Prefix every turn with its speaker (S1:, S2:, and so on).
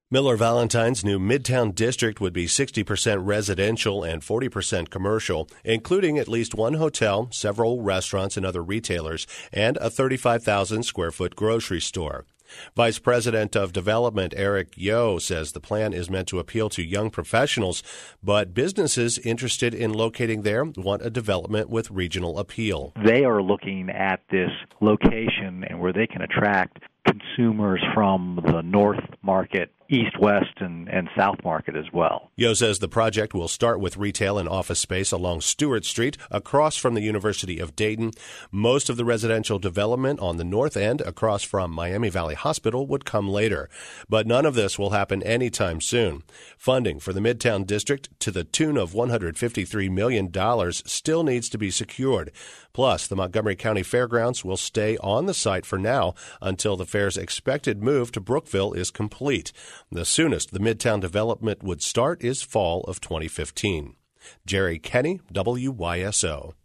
S1: Miller Valentine's new Midtown district would be 60% residential and 40% commercial, including at least one hotel, several restaurants and other retailers, and a 35,000 square foot grocery store. Vice President of Development Eric Yo says the plan is meant to appeal to young professionals, but businesses interested in locating there want a development with regional appeal.
S2: They are looking at this location and where they can attract consumers from the north market, east, west, and south market as well.
S1: Yo says the project will start with retail and office space along Stewart Street across from the University of Dayton. Most of the residential development on the north end across from Miami Valley Hospital would come later. But none of this will happen anytime soon. Funding for the Midtown District to the tune of $153 million still needs to be secured. Plus, the Montgomery County Fairgrounds will stay on the site for now until the fair's expected move to Brookville is complete. The soonest the Midtown development would start is fall of 2015. Jerry Kenny, WYSO.